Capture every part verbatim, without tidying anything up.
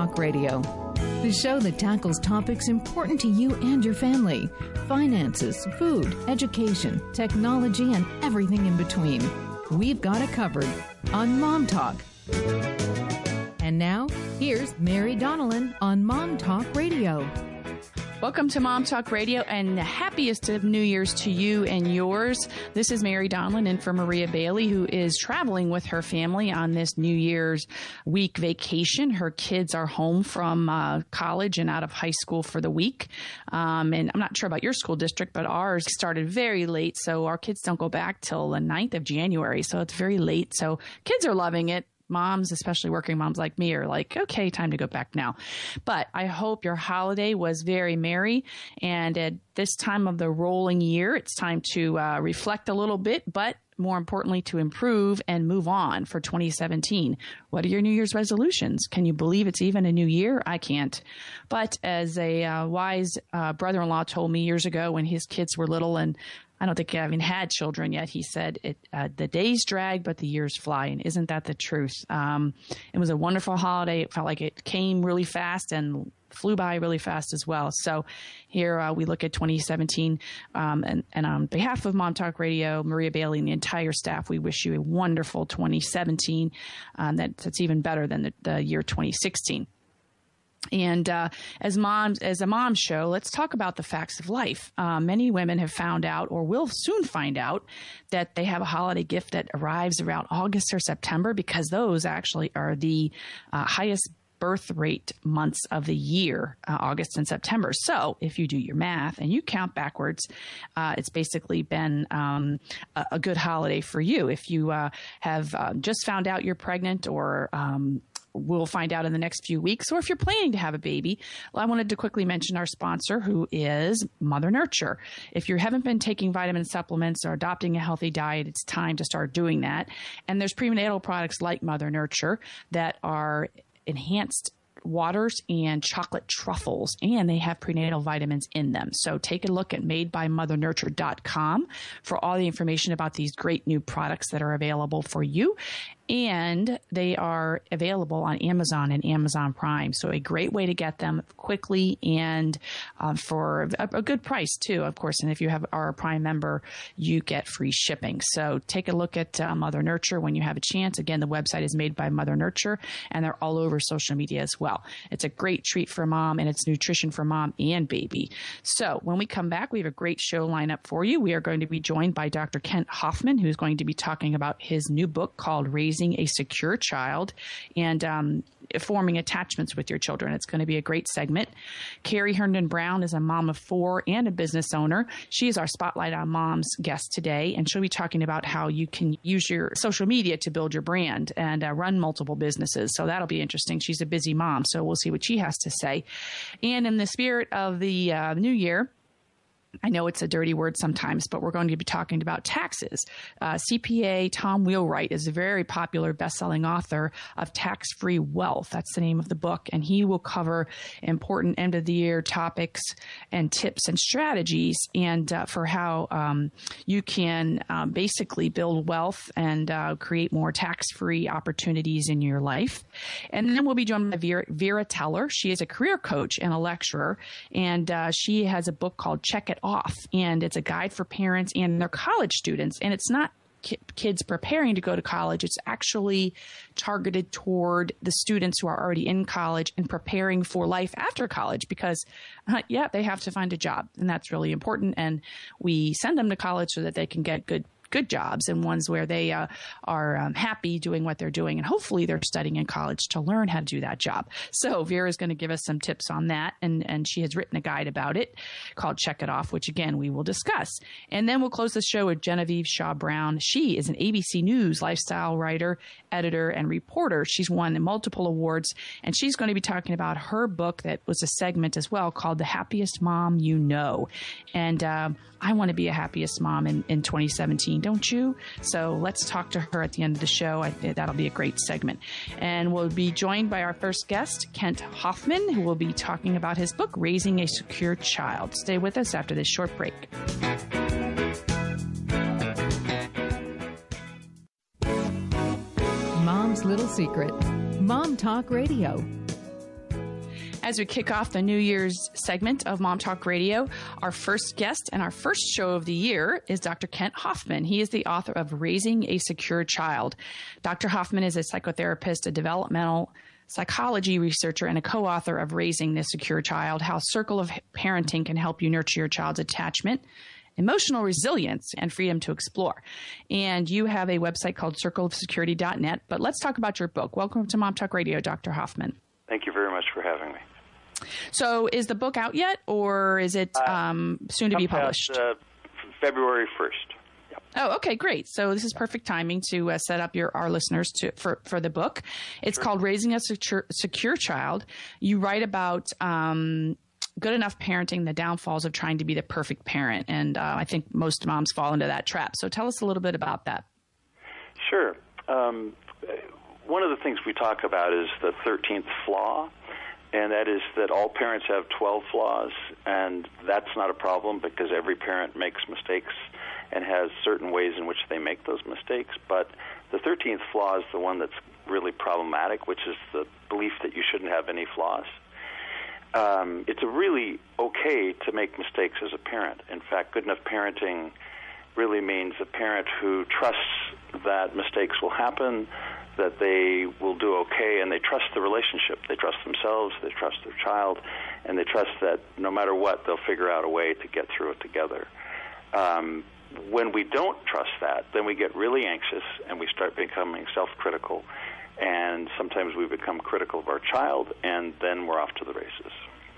Talk Radio, the show that tackles topics important to you and your family: finances, food, education, technology, and everything in between. We've got it covered on Mom Talk. And now, here's Mary Donnellan on Mom Talk Radio. Welcome to Mom Talk Radio, and the happiest of New Year's to you and yours. This is Mary Donnellan in for Maria Bailey, who is traveling with her family on this New Year's week vacation. Her kids are home from uh, college and out of high school for the week. Um, and I'm not sure about your school district, but ours started very late, so our kids don't go back till the ninth of January, so it's very late. So kids are loving it. Moms, especially working moms like me, are like, okay, time to go back now. But I hope your holiday was very merry. And at this time of the rolling year, it's time to uh, reflect a little bit, but more importantly, to improve and move on for twenty seventeen. What are your New Year's resolutions? Can you believe it's even a new year? I can't. But as a uh, wise uh, brother-in-law told me years ago when his kids were little, and I don't think I even had children yet, he said, it, uh, the days drag, but the years fly. And isn't that the truth? Um, it was a wonderful holiday. It felt like it came really fast and flew by really fast as well. So here uh, we look at twenty seventeen. Um, and, and on behalf of Mom Talk Radio, Maria Bailey and the entire staff, we wish you a wonderful twenty seventeen. Um, that, that's even better than the, the year twenty sixteen. And uh, as moms, as a mom show, let's talk about the facts of life. Uh, many women have found out, or will soon find out, that they have a holiday gift that arrives around August or September, because those actually are the uh, highest birth rate months of the year, uh, August and September. So if you do your math and you count backwards, uh, it's basically been um, a, a good holiday for you. If you uh, have uh, just found out you're pregnant, or um, we'll find out in the next few weeks, or if you're planning to have a baby, well, I wanted to quickly mention our sponsor, who is Mother Nurture. If you haven't been taking vitamin supplements or adopting a healthy diet, it's time to start doing that. And there's prenatal products like Mother Nurture that are enhanced waters and chocolate truffles, and they have prenatal vitamins in them. So take a look at made by mother nurture dot com for all the information about these great new products that are available for you. And they are available on Amazon and Amazon Prime. So a great way to get them quickly and uh, for a, a good price too, of course. And if you have are a Prime member, you get free shipping. So take a look at uh, Mother Nurture when you have a chance. Again, the website is Made by Mother Nurture, and they're all over social media as well. It's a great treat for mom, and it's nutrition for mom and baby. So when we come back, we have a great show lineup for you. We are going to be joined by Doctor Kent Hoffman, who's going to be talking about his new book called Raising a Secure Child and um, forming attachments with your children. It's going to be a great segment. Carrie Herndon Brown is a mom of four and a business owner. She is our Spotlight on Moms guest today, and she'll be talking about how you can use your social media to build your brand and uh, run multiple businesses. So that'll be interesting. She's a busy mom, so we'll see what she has to say. And in the spirit of the uh, new year, I know it's a dirty word sometimes, but we're going to be talking about taxes. Uh, C P A Tom Wheelwright is a very popular best-selling author of Tax-Free Wealth. That's the name of the book. And he will cover important end-of-the-year topics and tips and strategies and uh, for how um, you can um, basically build wealth and uh, create more tax-free opportunities in your life. And then we'll be joined by Vera, Vera Teller. She is a career coach and a lecturer, and uh, she has a book called Check It Off, and it's a guide for parents and their college students. And it's not ki- kids preparing to go to college. It's actually targeted toward the students who are already in college and preparing for life after college, because uh, yeah, they have to find a job, and that's really important. And we send them to college so that they can get good good jobs and ones where they uh, are um, happy doing what they're doing. And hopefully they're studying in college to learn how to do that job. So Vera's going to give us some tips on that. And, and she has written a guide about it called Check It Off, which again, we will discuss. And then we'll close the show with Genevieve Shaw Brown. She is an A B C News lifestyle writer, editor, and reporter. She's won multiple awards, and she's going to be talking about her book that was a segment as well called The Happiest Mom You Know. And um, I want to be a happiest mom in, in twenty seventeen, don't you? So let's talk to her at the end of the show. I think that'll be a great segment. And we'll be joined by our first guest, Kent Hoffman, who will be talking about his book, Raising a Secure Child. Stay with us after this short break. Mom's Little Secret. Mom Talk Radio. As we kick off the New Year's segment of Mom Talk Radio, our first guest and our first show of the year is Doctor Kent Hoffman. He is the author of Raising a Secure Child. Doctor Hoffman is a psychotherapist, a developmental psychology researcher, and a co-author of Raising the Secure Child, How Circle of Parenting Can Help You Nurture Your Child's Attachment, Emotional Resilience, and Freedom to Explore. And you have a website called circle of security dot net. But let's talk about your book. Welcome to Mom Talk Radio, Doctor Hoffman. Thank you very much for having me. So is the book out yet, or is it um, soon to be published? Out, uh, February first. Yep. Oh, okay, great. So this is perfect timing to uh, set up your our listeners to for, for the book. It's Sure. called Raising a Secure, Secure Child. You write about um, good enough parenting, the downfalls of trying to be the perfect parent. And uh, I think most moms fall into that trap. So tell us a little bit about that. Sure. Um, one of the things we talk about is the thirteenth flaw, and that is that all parents have twelve flaws, and that's not a problem because every parent makes mistakes and has certain ways in which they make those mistakes. But the thirteenth flaw is the one that's really problematic, which is the belief that you shouldn't have any flaws. Um, it's really okay to make mistakes as a parent. In fact, good enough parenting really means a parent who trusts that mistakes will happen, that they will do okay, and they trust the relationship. They trust themselves, they trust their child, and they trust that no matter what, they'll figure out a way to get through it together. Um, when we don't trust that, then we get really anxious and we start becoming self-critical, and sometimes we become critical of our child, and then we're off to the races.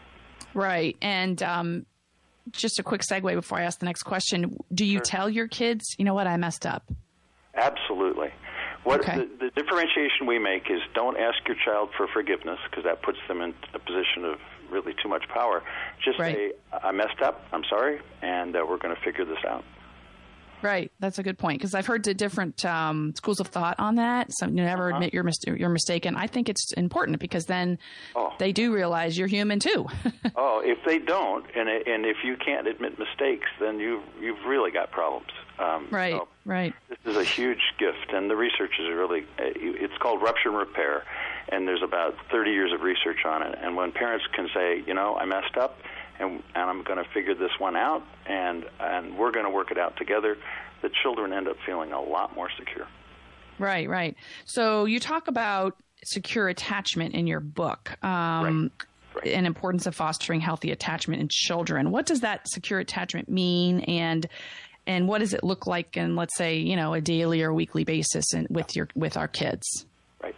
Right. And um, just a quick segue before I ask the next question. Do you Sure. tell your kids, you know what, I messed up? Absolutely. What Okay. the, the differentiation we make is don't ask your child for forgiveness, because that puts them in a position of really too much power. Just Right. say, I messed up, I'm sorry, and uh, we're going to figure this out. Right. That's a good point, because I've heard the different um, schools of thought on that. So you never Uh-huh. admit you're, mis- you're mistaken. I think it's important because then Oh. they do realize you're human too. Oh, if they don't, and and if you can't admit mistakes, then you you've really got problems. Um, Right. so Right. This is a huge gift, and the research is really, it's called rupture and repair, and there's about thirty years of research on it. And when parents can say, you know, I messed up, and, and I'm going to figure this one out, and, and we're going to work it out together, the children end up feeling a lot more secure. Right. Right. So you talk about secure attachment in your book. Um, Right. and importance of fostering healthy attachment in children. What does that secure attachment mean, and and what does it look like in, let's say, you know, a daily or weekly basis in, with your with our kids? Right.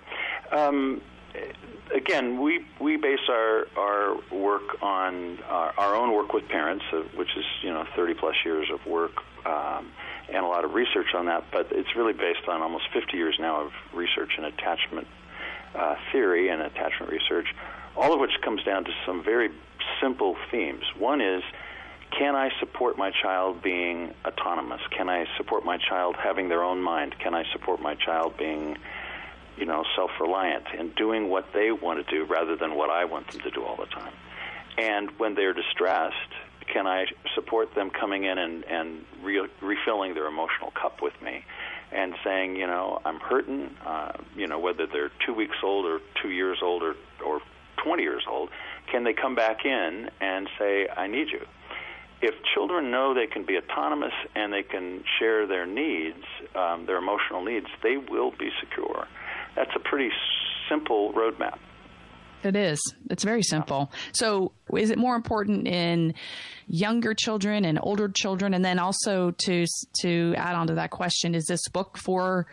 Um, again, we we base our our work on our, our own work with parents, uh, which is you know thirty plus years of work um, and a lot of research on that. But it's really based on almost fifty years now of research in attachment uh, theory and attachment research, all of which comes down to some very simple themes. One is, can I support my child being autonomous? Can I support my child having their own mind? Can I support my child being, you know, self-reliant and doing what they want to do rather than what I want them to do all the time? And when they're distressed, can I support them coming in and, and re- refilling their emotional cup with me and saying, you know, I'm hurting, uh, you know, whether they're two weeks old or two years old or, or twenty years old, can they come back in and say, I need you? If children know they can be autonomous and they can share their needs, um, their emotional needs, they will be secure. That's a pretty simple roadmap. It is. It's very simple. So is it more important in younger children and older children? And then also to to add on to that question, is this book for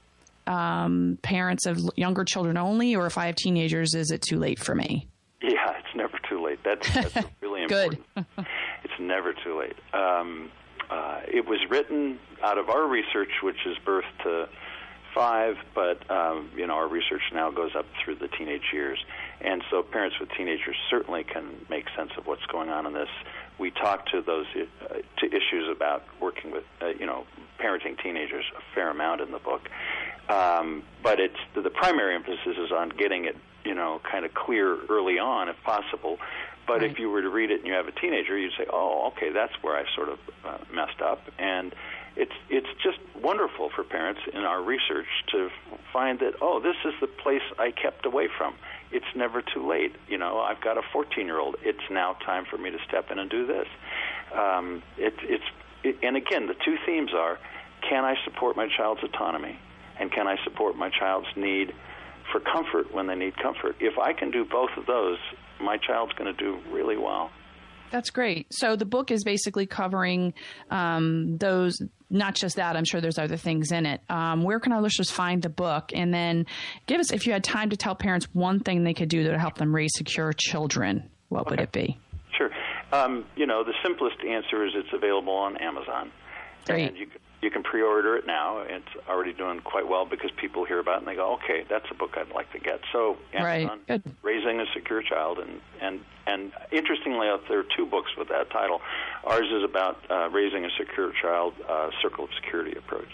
um, parents of younger children only, or if I have teenagers, is it too late for me? Yeah, it's never too late. That's, that's really important. Good. It's never too late. Um, uh, it was written out of our research, which is birth to five, but um, you know our research now goes up through the teenage years, and so parents with teenagers certainly can make sense of what's going on in this. We talk to those uh, to issues about working with uh, you know parenting teenagers a fair amount in the book, um, but it's the primary emphasis is on getting it you know kind of clear early on if possible. But right. if you were to read it and you have a teenager, you'd say, oh, okay, that's where I sort of uh, messed up. And it's it's just wonderful for parents in our research to find that, oh, this is the place I kept away from. it's never too late. You know, I've got a fourteen-year-old. It's now time for me to step in and do this. Um, it, it's it, and again, the two themes are: can I support my child's autonomy, and can I support my child's need for comfort when they need comfort? If I can do both of those, my child's going to do really well. That's great. So the book is basically covering um, those, not just that, I'm sure there's other things in it. Um, where can our listeners find the book? And then give us, if you had time to tell parents one thing they could do to help them raise secure children, what okay. would it be? Sure. Um, you know, the simplest answer is it's available on Amazon. Great. And you can, you can pre-order it now. It's already doing quite well because people hear about it and they go, okay, that's a book I'd like to get. So Amazon, right. Good. Raising a Secure Child. And, and, and interestingly, there are two books with that title. Ours is about uh, Raising a Secure Child, uh, Circle of Security approach.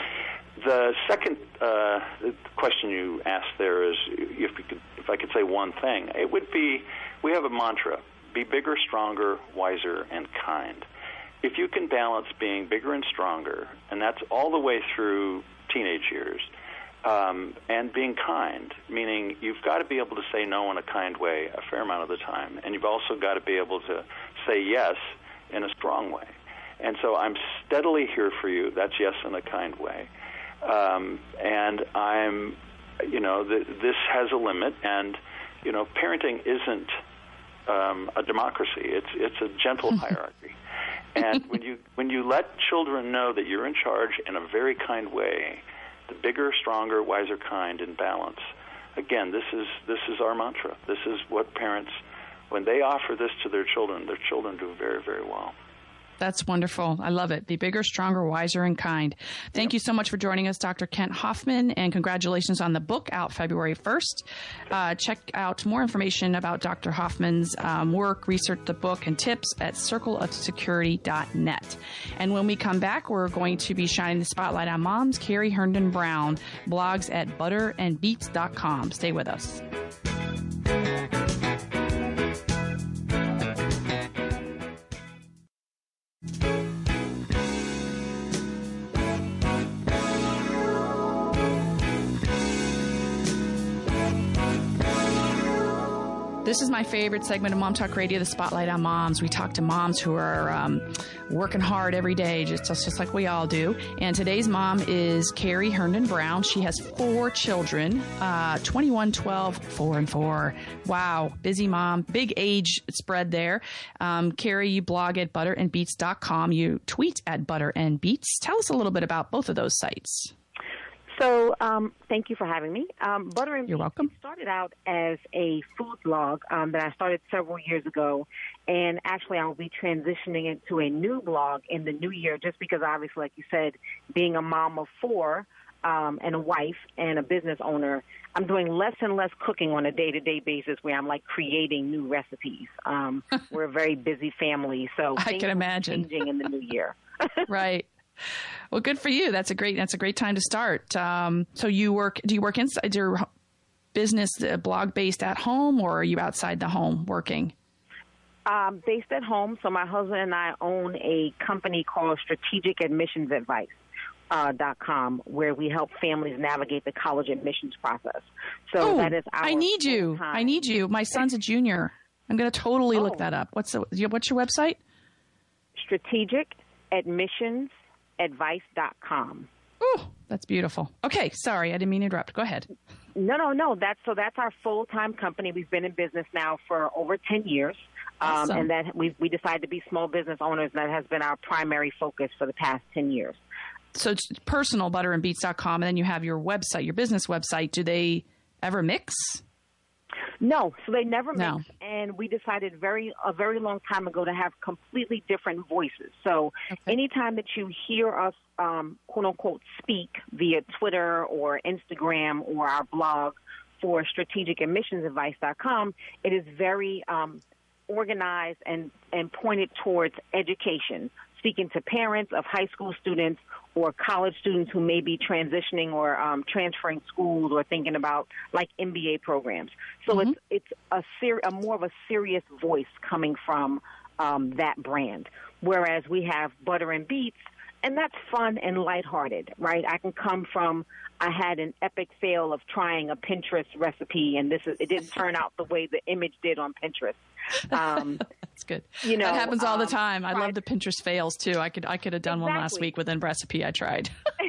The second uh, question you asked there is, if, we could, if I could say one thing, it would be, we have a mantra, be bigger, stronger, wiser, and kind. If you can balance being bigger and stronger, and that's all the way through teenage years, um, and being kind, meaning you've got to be able to say no in a kind way a fair amount of the time, and you've also got to be able to say yes in a strong way. And so I'm steadily here for you. That's yes in a kind way. Um, and I'm, you know, th- this has a limit, and, you know, parenting isn't um, a democracy. It's, it's a gentle hierarchy. And when you when you let children know that you're in charge in a very kind way, the bigger, stronger, wiser, kind, in balance. Again, this is this is our mantra. This is what parents, when they offer this to their children, their children do very, very well. That's wonderful. I love it. Be bigger, stronger, wiser, and kind. Thank yep. you so much for joining us, Doctor Kent Hoffman, and congratulations on the book out February first. Uh, check out more information about Doctor Hoffman's um, work, research the book, and tips at circle of security dot net. And when we come back, we're going to be shining the spotlight on moms. Carrie Herndon Brown blogs at butter and beets dot com. Stay with us. This is my favorite segment of Mom Talk Radio, the Spotlight on Moms. We talk to moms who are um, working hard every day, just, just like we all do. And today's mom is Carrie Herndon Brown. She has four children, uh, twenty-one, twelve, four, and four. Wow, busy mom, big age spread there. Um, Carrie, you blog at butter and beets dot com. You tweet at butter and beets. Tell us a little bit about both of those sites. So um, thank you for having me. Um, Butter and You're welcome. started out as a food blog um, that I started several years ago, and actually I will be transitioning it to a new blog in the new year just because obviously, like you said, being a mom of four um, and a wife and a business owner, I'm doing less and less cooking on a day-to-day basis where I'm like creating new recipes. Um, we're a very busy family, so I can imagine changing in the new year. Right. Well, good for you. That's a great. That's a great time to start. Um, so you work? Do you work inside your business, uh, blog based at home, or are you outside the home working? Um, based at home. So my husband and I own a company called Strategic Admissions Advice. Uh, dot com, where we help families navigate the college admissions process. So oh, that is our I need you. time. I need you. My son's a junior. I'm going to totally oh. look that up. What's the? What's your website? Strategic Admissions Advice dot com. Oh, that's beautiful. Okay, sorry, I didn't mean to interrupt. Go ahead. No, no, no. That's so. That's our full-time company. We've been in business now for over ten years, awesome. um, and that we we decided to be small business owners. And that has been our primary focus for the past ten years. So it's personal, butter and beets dot com, and then you have your website, your business website. Do they ever mix? No, so they never mix, no. and we decided very a very long time ago to have completely different voices. So okay. anytime that you hear us, um, quote unquote, speak via Twitter or Instagram or our blog for strategic admissions advice dot com, it is very um, organized and, and pointed towards education, speaking to parents of high school students or college students who may be transitioning or um, transferring schools or thinking about like M B A programs. So mm-hmm. it's it's a, ser- a more of a serious voice coming from um, that brand. Whereas we have Butter and Beets, and that's fun and lighthearted, right? I can come from, I had an epic fail of trying a Pinterest recipe, and this is, it didn't turn out the way the image did on Pinterest. Um, That's good. You know, that happens all um, the time. I tried, love the Pinterest fails too. I could I could have done exactly. one last week with a recipe I tried.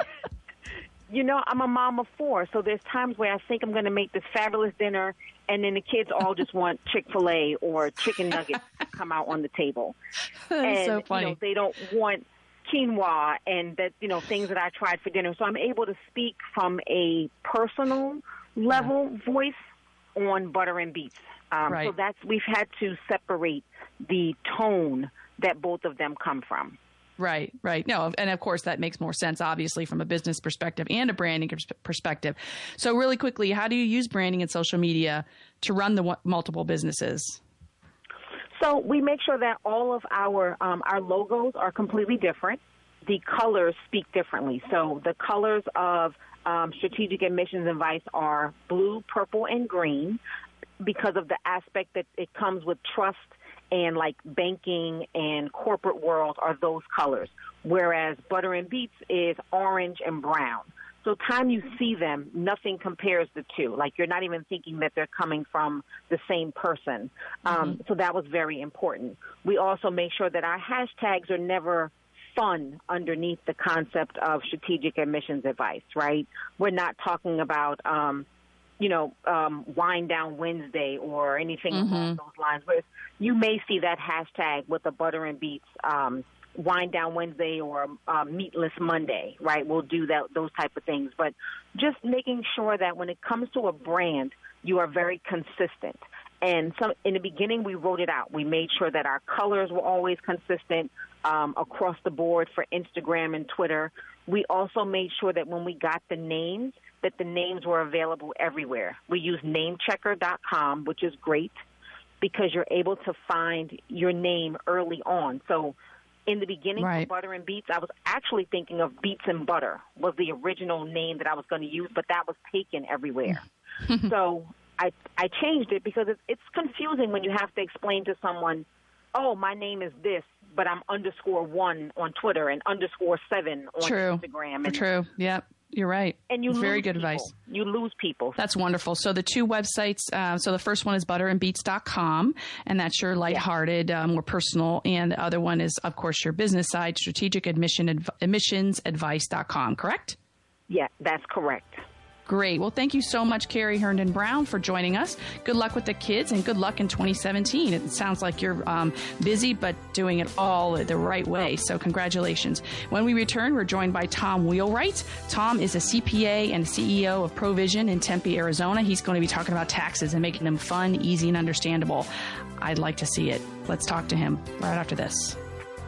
You know, I'm a mom of four, so there's times where I think I'm going to make this fabulous dinner, and then the kids all just want Chick-fil-A or chicken nuggets to come out on the table. That's and, so funny. You know, they don't want quinoa and that, you know, things that I tried for dinner. So I'm able to speak from a personal level yeah. voice on Butter and Beets. Um, right. So that's, we've had to separate the tone that both of them come from. Right, right. No, and of course that makes more sense, obviously, from a business perspective and a branding perspective. So really quickly, how do you use branding and social media to run the w- multiple businesses? So we make sure that all of our um, our logos are completely different. The colors speak differently. So the colors of um, Strategic Admissions Advice are blue, purple, and green because of the aspect that it comes with trust and like banking and corporate world are those colors, whereas Butter and Beets is orange and brown. So time you see them, nothing compares the two. Like you're not even thinking that they're coming from the same person. Mm-hmm. Um, so that was very important. We also make sure that our hashtags are never fun underneath the concept of strategic admissions advice, right? We're not talking about um, you know, um, Wind Down Wednesday or anything mm-hmm. along those lines. Where you may see that hashtag with the Butter and Beets um, Wind Down Wednesday or uh, Meatless Monday, right? We'll do that, those type of things. But just making sure that when it comes to a brand, you are very consistent. And some, in the beginning, we wrote it out. We made sure that our colors were always consistent um, across the board for Instagram and Twitter. We also made sure that when we got the names, that the names were available everywhere. We use name checker dot com, which is great because you're able to find your name early on. So in the beginning right. for Butter and Beets, I was actually thinking of Beets and Butter was the original name that I was going to use, but that was taken everywhere. So I I changed it because it's, it's confusing when you have to explain to someone, oh, my name is this, but I'm underscore one on Twitter and underscore seven on True. Instagram. And, True. Yep. You're right. And you Very lose good people. advice. You lose people. That's wonderful. So the two websites, uh, so the first one is butter and beets dot com, and that's your lighthearted, yeah. uh, more personal. And the other one is, of course, your business side, strategic admission adv- admissions advice dot com, correct? Yeah, that's correct. Great. Well, thank you so much, Carrie Herndon Brown, for joining us. Good luck with the kids and good luck in twenty seventeen. It sounds like you're um, busy, but doing it all the right way. So congratulations. When we return, we're joined by Tom Wheelwright. Tom is a C P A and C E O of Provision in Tempe, Arizona. He's going to be talking about taxes and making them fun, easy, and understandable. I'd like to see it. Let's talk to him right after this.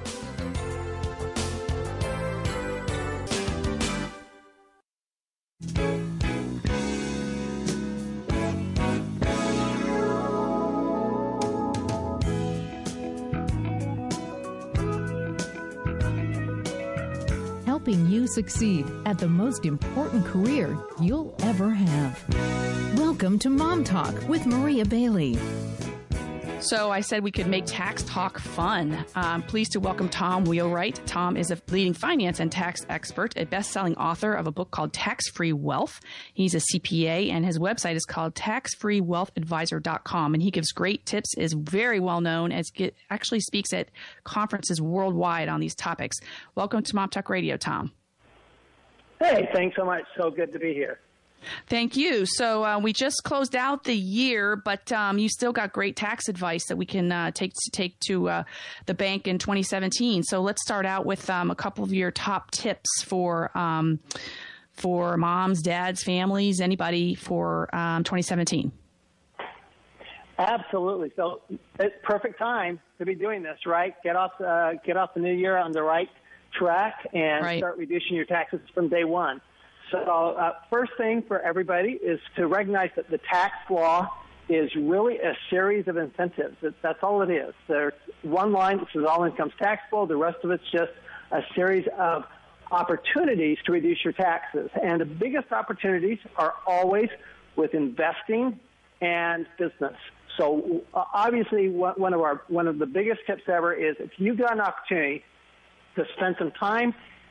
Helping you succeed at the most important career you'll ever have. Welcome to Mom Talk with Maria Bailey. So I said we could make tax talk fun. I'm pleased to welcome Tom Wheelwright. Tom is a leading finance and tax expert, a best-selling author of a book called Tax-Free Wealth. He's a C P A, and his website is called tax free wealth advisor dot com. And he gives great tips, is very well known, as get, actually speaks at conferences worldwide on these topics. Welcome to Mom Talk Radio, Tom. Hey, thanks so much. So good to be here. Thank you. So uh, we just closed out the year, but um, you still got great tax advice that we can uh, take to take to uh, the bank in twenty seventeen. So let's start out with um, a couple of your top tips for um, for moms, dads, families, anybody for um, twenty seventeen. Absolutely. So it's perfect time to be doing this, right? Get off uh, get off the new year on the right track and right. start reducing your taxes from day one. So uh, first thing for everybody is to recognize that the tax law is really a series of incentives. It, that's all it is. There's one line that says all income's taxable. The rest of it's just a series of opportunities to reduce your taxes. And the biggest opportunities are always with investing and business. So uh, obviously one of our one of the biggest tips ever is if you've got an opportunity to spend some time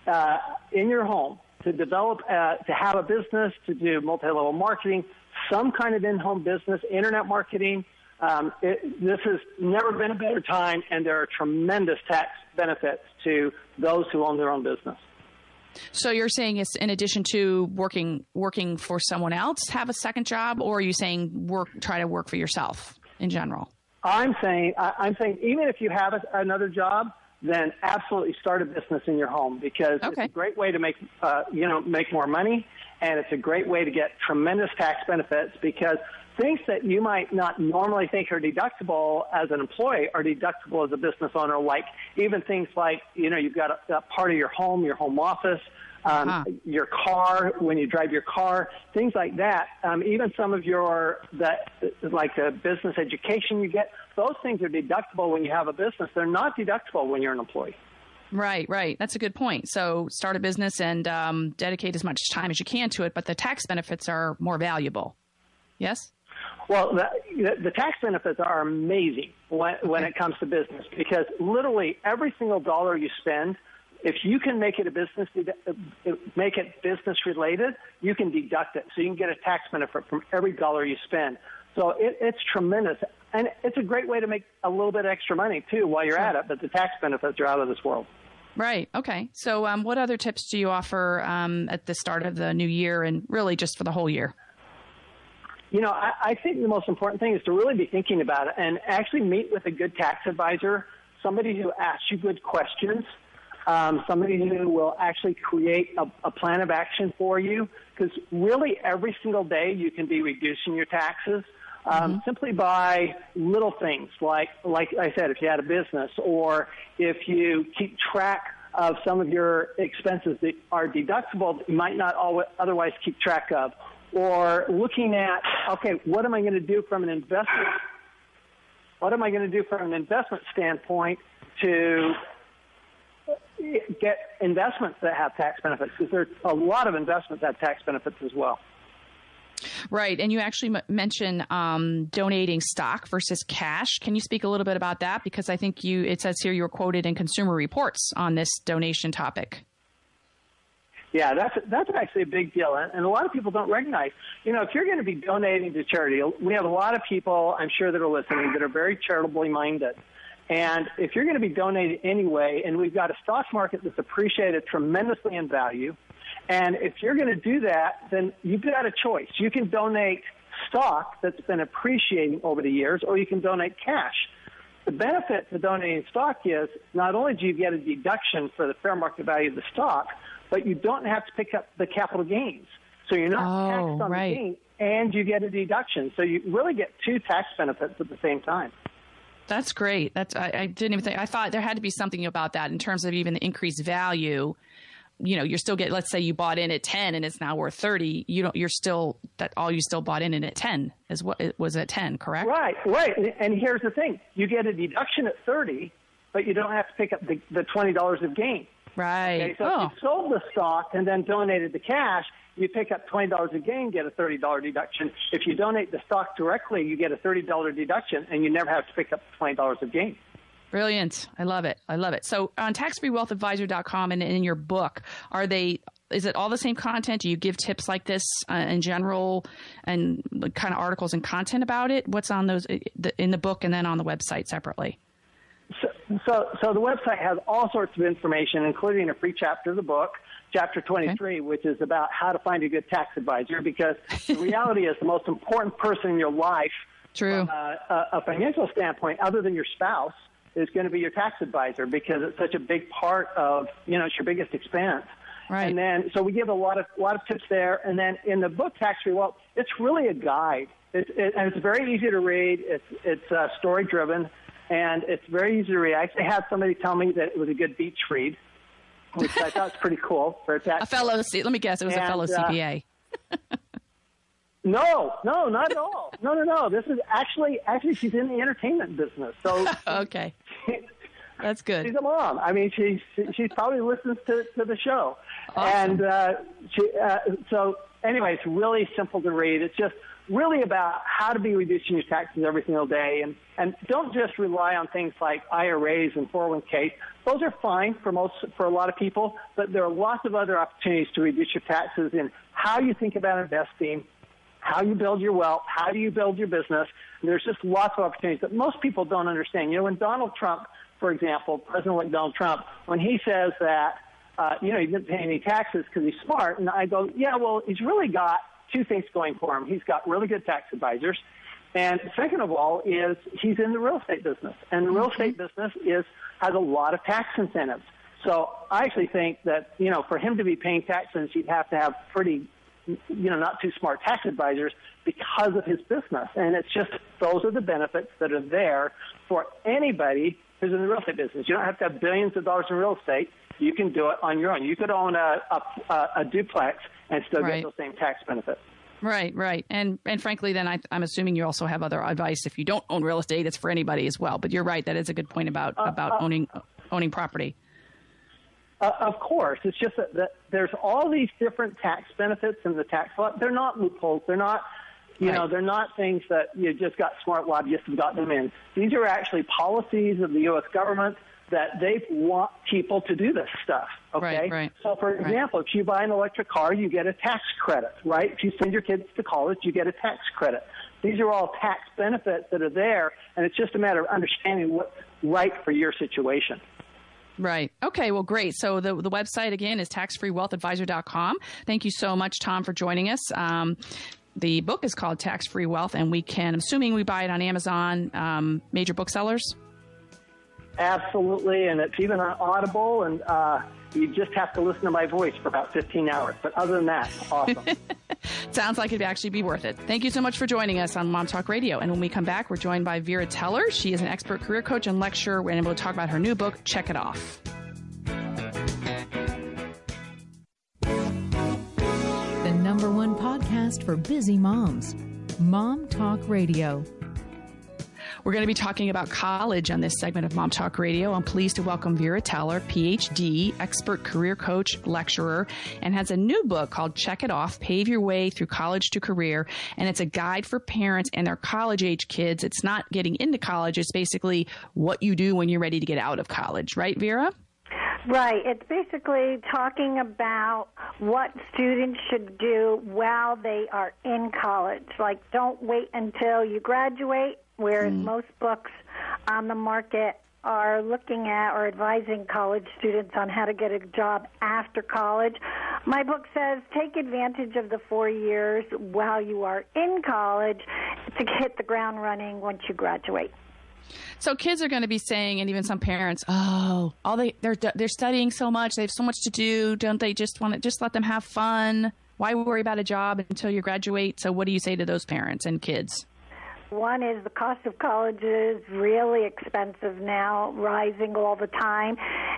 uh, in your home, to develop, uh, to have a business, to do multi-level marketing, some kind of in-home business, internet marketing. Um, it, this has never been a better time, and there are tremendous tax benefits to those who own their own business. So you're saying it's in addition to working working for someone else, have a second job, or are you saying work try to work for yourself in general? I'm saying I, I'm saying even if you have a, another job, then absolutely start a business in your home, because okay. it's a great way to make uh, you know make more money, and it's a great way to get tremendous tax benefits, because things that you might not normally think are deductible as an employee are deductible as a business owner, like even things like, you know, you've got a, a part of your home, your home office, um, uh-huh. your car, when you drive your car, things like that. Um, even some of your, that, like the business education you get, those things are deductible when you have a business. They're not deductible when you're an employee. Right, right. That's a good point. So start a business and um, dedicate as much time as you can to it, but the tax benefits are more valuable. Yes? Well, the, the tax benefits are amazing when, when it comes to business, because literally every single dollar you spend, if you can make it a business, make it business related, you can deduct it. So you can get a tax benefit from every dollar you spend. So it, it's tremendous. And it's a great way to make a little bit extra money, too, while you're sure. at it. But the tax benefits are out of this world. Right. Okay. So um, what other tips do you offer um, at the start of the new year, and really just for the whole year? You know, I, I think the most important thing is to really be thinking about it and actually meet with a good tax advisor, somebody who asks you good questions, um, somebody who will actually create a, a plan of action for you, because really every single day you can be reducing your taxes um, mm-hmm. simply by little things like, like I said, if you had a business, or if you keep track of some of your expenses that are deductible that you might not always, otherwise keep track of. Or looking at, okay, what am I going to do from an investment? What am I going to do from an investment standpoint to get investments that have tax benefits? Because there's a lot of investments that have tax benefits as well. Right, and you actually m- mentioned um, donating stock versus cash. Can you speak a little bit about that? Because I think you, it says here you were quoted in Consumer Reports on this donation topic. Yeah, that's that's actually a big deal, and, and a lot of people don't recognize. You know, if you're going to be donating to charity, we have a lot of people, I'm sure, that are listening that are very charitably minded. And if you're going to be donating anyway, and we've got a stock market that's appreciated tremendously in value, and if you're going to do that, then you've got a choice. You can donate stock that's been appreciating over the years, or you can donate cash. The benefit to donating stock is not only do you get a deduction for the fair market value of the stock, but you don't have to pick up the capital gains. So you're not oh, taxed on right. the gain, and you get a deduction. So you really get two tax benefits at the same time. That's great. That's I, I didn't even think. I thought there had to be something about that in terms of even the increased value. You know, you're still getting, let's say you bought in at ten and it's now worth thirty. You don't, you're still, that all you still bought in at ten is what it was at ten, correct? Right, right. And, and here's the thing. You get a deduction at thirty, but you don't have to pick up the, the twenty dollars of gain. Right. Okay, so oh. if you sold the stock and then donated the cash, you pick up twenty dollars a gain, get a thirty dollars deduction. If you donate the stock directly, you get a thirty dollars deduction, and you never have to pick up twenty dollars of gain. Brilliant. I love it. I love it. So on tax free wealth advisor dot com and in your book, are they, is it all the same content? Do you give tips like this uh, in general, and kind of articles and content about it? What's on those in the book and then on the website separately? So, so, so the website has all sorts of information, including a free chapter of the book, chapter twenty-three, okay. which is about how to find a good tax advisor, because the reality is the most important person in your life, True. from a, a financial standpoint, other than your spouse, is going to be your tax advisor, because it's such a big part of, you know, it's your biggest expense. Right. And then, so we give a lot of a lot of tips there. And then in the book, Tax Free Wealth, it's really a guide. It's, it, and it's very easy to read. It's it's uh, story driven. And it's very easy to read. I actually had somebody tell me that it was a good beach read, which I thought was pretty cool for a tax. A fellow, let me guess, it was and, a fellow C P A. Uh, no, no, not at all. No, no, no. This is actually, actually, she's in the entertainment business. So okay, that's good. She's a mom. I mean, she's she probably listens to to the show, Awesome. and uh, she uh, so anyway, it's really simple to read. It's just really about how to be reducing your taxes every single day. And, and don't just rely on things like I R As and four oh one Ks. Those are fine for most, for a lot of people, but there are lots of other opportunities to reduce your taxes in how you think about investing, how you build your wealth, how do you build your business. There's just lots of opportunities that most people don't understand. You know, when Donald Trump, for example, President-elect Donald Trump, when he says that, uh, you know, he didn't pay any taxes because he's smart, and I go, yeah, well, he's really got two things going for him. He's got really good tax advisors, and second of all is he's in the real estate business, and the real estate business is has a lot of tax incentives. So I actually think that, you know, for him to be paying taxes, he'd have to have pretty, you know, not too smart tax advisors because of his business. And it's just, those are the benefits that are there for anybody who's in the real estate business. You don't have to have billions of dollars in real estate. You can do it on your own. You could own a, a, a duplex and still right. get those same tax benefits. Right, right. And and frankly, then I, I'm assuming you also have other advice. If you don't own real estate, it's for anybody as well. But you're right. That is a good point about, uh, about uh, owning owning property. Uh, of course. It's just that, that there's all these different tax benefits in the tax law. They're not loopholes. They're not, you right. know, they're not things that you just got smart lobbyists have gotten them in. These are actually policies of the U S government that they want people to do this stuff, okay? Right, right, so, for example, right. if you buy an electric car, you get a tax credit, right? If you send your kids to college, you get a tax credit. These are all tax benefits that are there, and it's just a matter of understanding what's right for your situation. Right. Okay, well, great. So the the website, again, is tax free wealth advisor dot com. Thank you so much, Tom, for joining us. Um, the book is called Tax-Free Wealth, and we can, I'm assuming we buy it on Amazon, um, major booksellers? Absolutely, and it's even on Audible, and uh, you just have to listen to my voice for about fifteen hours. But other than that, awesome. Sounds like it'd actually be worth it. Thank you so much for joining us on Mom Talk Radio. And when we come back, we're joined by Vera Teller. She is an expert career coach and lecturer, and we'll talk about her new book, Check It Off. The number one podcast for busy moms, Mom Talk Radio. We're going to be talking about college on this segment of Mom Talk Radio. I'm pleased to welcome Vera Teller, P H D, expert career coach, lecturer, and has a new book called Check It Off, Pave Your Way Through College to Career. And it's a guide for parents and their college-age kids. It's not getting into college. It's basically what you do when you're ready to get out of college. Right, Vera? Right. It's basically talking about what students should do while they are in college. Like, don't wait until you graduate, whereas mm. most books on the market are looking at or advising college students on how to get a job after college. My book says take advantage of the four years while you are in college to hit the ground running once you graduate. So kids are going to be saying, and even some parents, oh, all they they're they're studying so much, they have so much to do. Don't they just want to just let them have fun? Why worry about a job until you graduate? So what do you say to those parents and kids? One is the cost of college is really expensive now, rising all the time,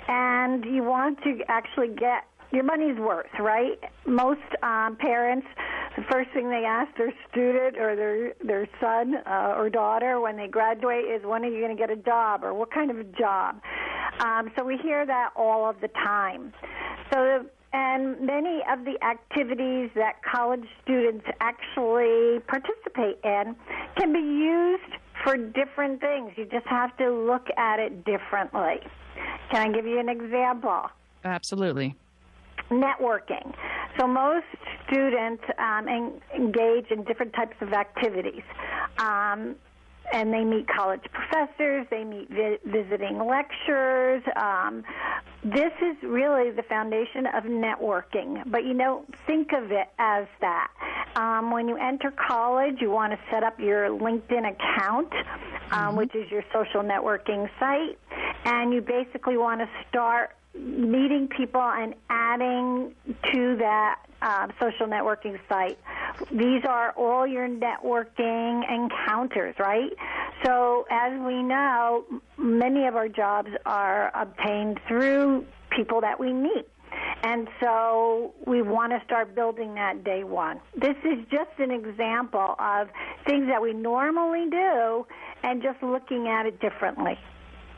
and you want to actually get your money's worth, right? Most um, parents, the first thing they ask their student or their their son uh, or daughter when they graduate is, when are you going to get a job, or what kind of a job? Um, so we hear that all of the time. So, and many of the activities that college students actually participate in can be used for different things. You just have to look at it differently. Can I give you an example? Absolutely. Networking. So most students um, en- engage in different types of activities. Um, and they meet college professors, they meet vi- visiting lecturers. Um, this is really the foundation of networking. But you don't think of it as that. Um, when you enter college, you want to set up your LinkedIn account, um, mm-hmm. which is your social networking site. And you basically want to start meeting people and adding to that uh, social networking site. These are all your networking encounters, right? So as we know, many of our jobs are obtained through people that we meet. And so we want to start building that day one. This is just an example of things that we normally do and just looking at it differently.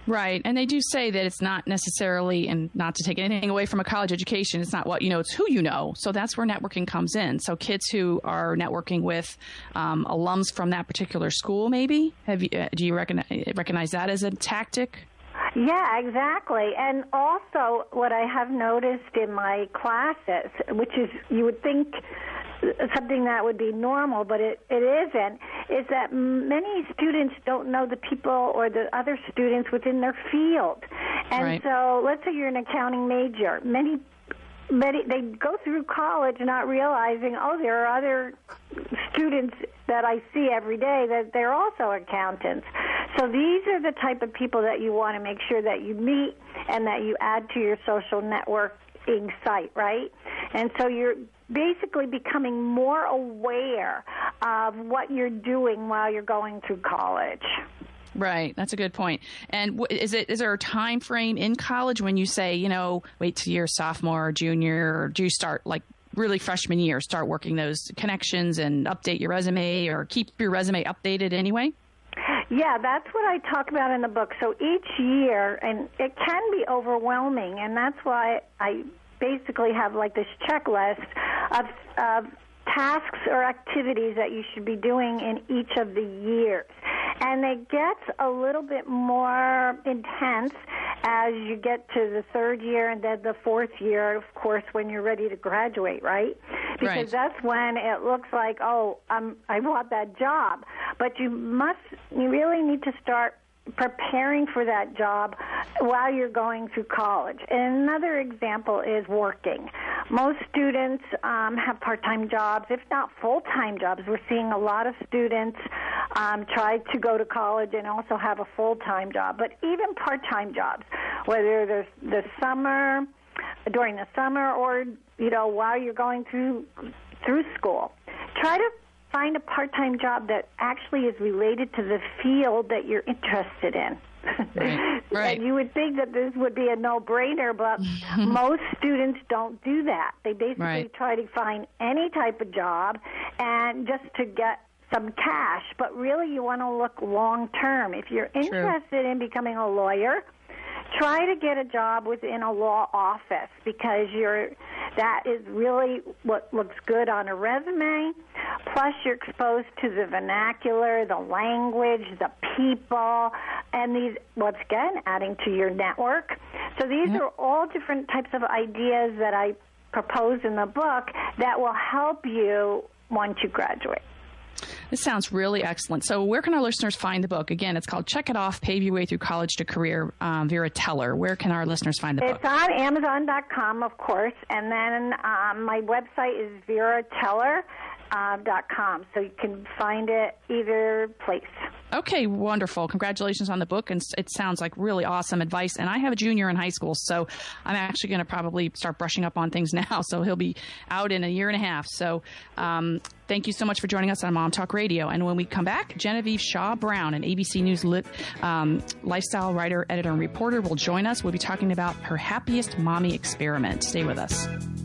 Right. And they do say that it's not necessarily, and not to take anything away from a college education, it's not what you know, it's who you know. So that's where networking comes in. So kids who are networking with um, alums from that particular school, maybe, have you, uh, do you recognize, recognize that as a tactic? Yeah, exactly. And also what I have noticed in my classes, which is you would think something that would be normal, but it, it isn't, is that many students don't know the people or the other students within their field. And right. so let's say you're an accounting major. Many Many, they go through college not realizing, oh, there are other students that I see every day that they're also accountants. So these are the type of people that you want to make sure that you meet and that you add to your social networking site, right? And so you're basically becoming more aware of what you're doing while you're going through college. Right. That's a good point. And w- is it is there a time frame in college when you say, you know, wait till you're sophomore or junior, or do you start like really freshman year, start working those connections and update your resume or keep your resume updated anyway? Yeah, that's what I talk about in the book. So each year, and it can be overwhelming, and that's why I basically have like this checklist of, of tasks or activities that you should be doing in each of the years. And it gets a little bit more intense as you get to the third year and then the fourth year, of course, when you're ready to graduate, right? Because right. that's when it looks like, oh, I'm, I want that job. But you must, you really need to start preparing for that job while you're going through college. And another example is working. Most students um, have part-time jobs, if not full-time jobs. We're seeing a lot of students um, try to go to college and also have a full-time job. But even part-time jobs, whether there's the summer, during the summer, or you know while you're going through through school, try to find a part-time job that actually is related to the field that you're interested in. Right. Right. And you would think that this would be a no-brainer, but most students don't do that. They basically right. try to find any type of job and just to get some cash. But really, you want to look long-term. If you're interested True. in becoming a lawyer, try to get a job within a law office because you're that is really what looks good on a resume. Plus, you're exposed to the vernacular, the language, the people, and these, once again, adding to your network. So these yep. are all different types of ideas that I propose in the book that will help you once you graduate. This sounds really excellent. So where can our listeners find the book? Again, it's called Check It Off, Pave Your Way Through College to Career, um, Vera Teller. Where can our listeners find the it's book? It's on Amazon dot com, of course, and then um, my website is vera teller dot com, so you can find it either place. Okay, wonderful. Congratulations on the book, and it sounds like really awesome advice. And I have a junior in high school, so I'm actually going to probably start brushing up on things now, so he'll be out in a year and a half. So um, thank you so much for joining us on Mom Talk Radio. And when we come back, Genevieve Shaw Brown, an A B C News lit, um, lifestyle writer, editor, and reporter, will join us. We'll be talking about her happiest mommy experiment. Stay with us.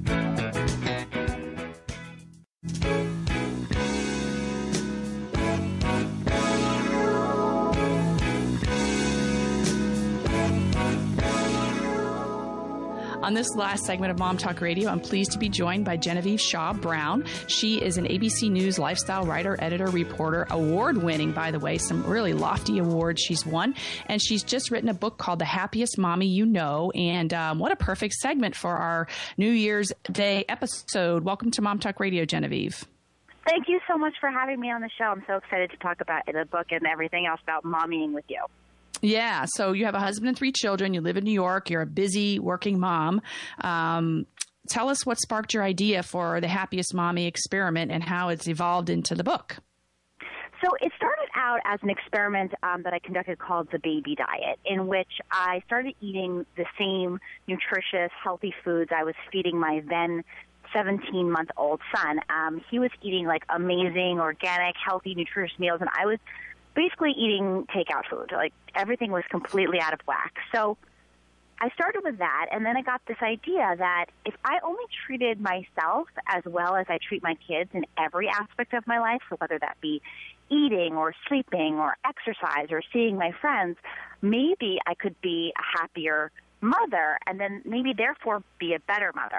On this last segment of Mom Talk Radio, I'm pleased to be joined by Genevieve Shaw Brown. She is an A B C News lifestyle writer, editor, reporter, award-winning, by the way, some really lofty awards she's won. And she's just written a book called The Happiest Mommy You Know. And um, what a perfect segment for our New Year's Day episode. Welcome to Mom Talk Radio, Genevieve. Thank you so much for having me on the show. I'm so excited to talk about the book and everything else about mommying with you. Yeah. So you have a husband and three children. You live in New York. You're a busy working mom. Um, tell us what sparked your idea for the Happiest Mommy experiment and how it's evolved into the book. So it started out as an experiment um, that I conducted called the Baby Diet, in which I started eating the same nutritious, healthy foods I was feeding my then seventeen-month-old son. Um, he was eating like amazing, organic, healthy, nutritious meals, and I was basically eating takeout food. Like everything was completely out of whack. So I started with that, and then I got this idea that if I only treated myself as well as I treat my kids in every aspect of my life, so whether that be eating or sleeping or exercise or seeing my friends, maybe I could be a happier mother and then maybe therefore be a better mother.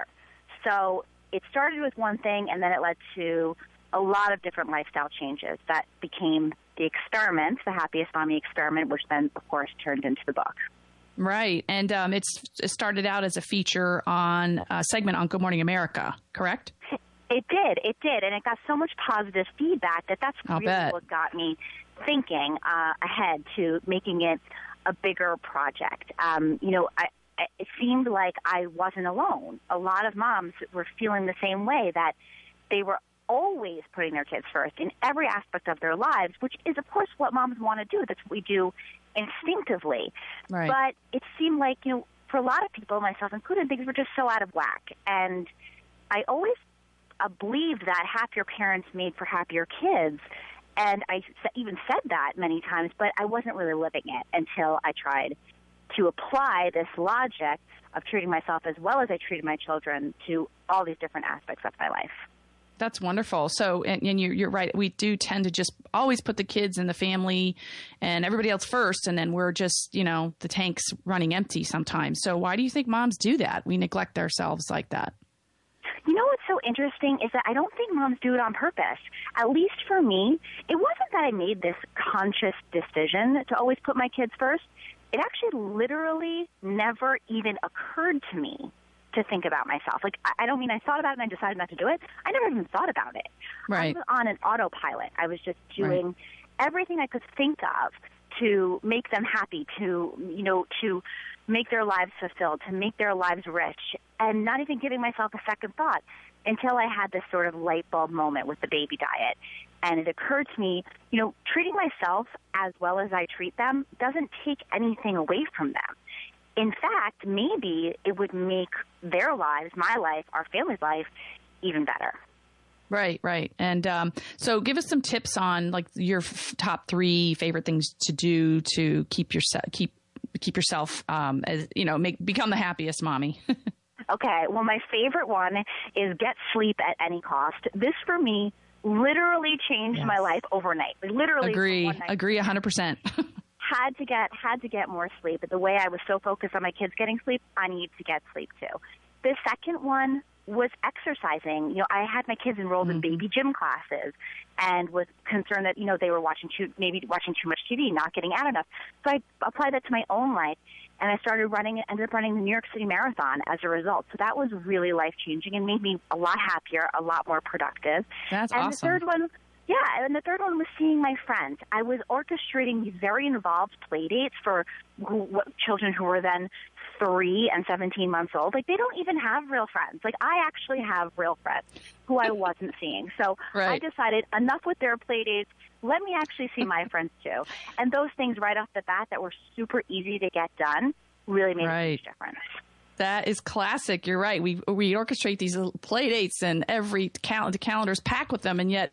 So it started with one thing, and then it led to a lot of different lifestyle changes that became the experiment, the Happiest Mommy Experiment, which then, of course, turned into the book. Right. And um, it's, it started out as a feature on a segment on Good Morning America, correct? It did. It did. And it got so much positive feedback that that's I'll really bet. what got me thinking uh, ahead to making it a bigger project. Um, you know, I, it seemed like I wasn't alone. A lot of moms were feeling the same way, that they were always putting their kids first in every aspect of their lives, which is, of course, what moms want to do. That's what we do instinctively. Right. But it seemed like, you know, for a lot of people, myself included, things were just so out of whack. And I always uh, believed that happier parents made for happier kids. And I even said that many times, but I wasn't really living it until I tried to apply this logic of treating myself as well as I treated my children to all these different aspects of my life. That's wonderful. So, and, and you're, you're right. We do tend to just always put the kids and the family and everybody else first, and then we're just, you know, the tank's running empty sometimes. So why do you think moms do that? We neglect ourselves like that. You know what's so interesting is that I don't think moms do it on purpose. At least for me, it wasn't that I made this conscious decision to always put my kids first. It actually literally never even occurred to me to think about myself. Like, I don't mean I thought about it and I decided not to do it. I never even thought about it. Right. I was on an autopilot. I was just doing right. everything I could think of to make them happy, to, you know, to make their lives fulfilled, to make their lives rich, and not even giving myself a second thought until I had this sort of light bulb moment with the baby diet. And it occurred to me, you know, treating myself as well as I treat them doesn't take anything away from them. In fact, maybe it would make their lives, my life, our family's life, even better. Right, right. And um, so give us some tips on like your f- top three favorite things to do to keep yourself, keep, keep yourself, um, as, you know, make, become the happiest mommy. Okay. Well, my favorite one is get sleep at any cost. This for me literally changed yes. my life overnight. Literally. Agree. One night. Agree a hundred percent. Had to get had to get more sleep. But the way I was so focused on my kids getting sleep, I need to get sleep too. The second one was exercising. You know, I had my kids enrolled mm-hmm. in baby gym classes and was concerned that, you know, they were watching too, maybe watching too much T V, not getting out enough. So I applied that to my own life, and I started running, ended up running the New York City Marathon as a result. So that was really life-changing and made me a lot happier, a lot more productive. That's and awesome. The third one, yeah, and the third one was seeing my friends. I was orchestrating these very involved play dates for who, what, children who were then three and seventeen months old. Like, they don't even have real friends. Like, I actually have real friends who I wasn't seeing. So right. I decided enough with their play dates. Let me actually see my friends too. And those things right off the bat that were super easy to get done really made right. a huge difference. That is classic. You're right. We we orchestrate these little play dates, and every cal- the calendar's packed with them, and yet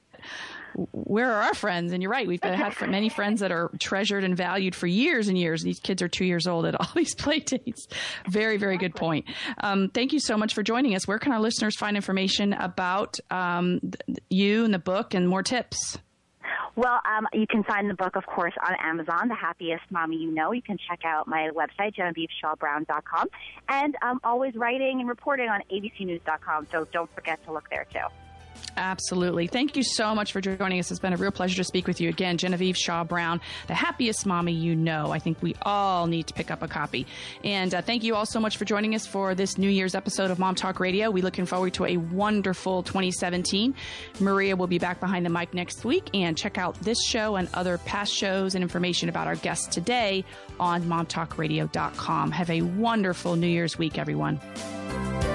where are our friends? And you're right. We've had many friends that are treasured and valued for years and years. These kids are two years old at all these play dates. Very, very good point. Um, thank you so much for joining us. Where can our listeners find information about um, th- you and the book and more tips? Well, um, you can find the book, of course, on Amazon, The Happiest Mommy You Know. You can check out my website, genevieve shaw brown dot com. And I'm always writing and reporting on A B C news dot com, so don't forget to look there, too. Absolutely. Thank you so much for joining us. It's been a real pleasure to speak with you again. Genevieve Shaw Brown, The Happiest Mommy You Know. I think we all need to pick up a copy. And uh, thank you all so much for joining us for this New Year's episode of Mom Talk Radio. We're looking forward to a wonderful twenty seventeen. Maria will be back behind the mic next week. And check out this show and other past shows and information about our guests today on mom talk radio dot com. Have a wonderful New Year's week, everyone.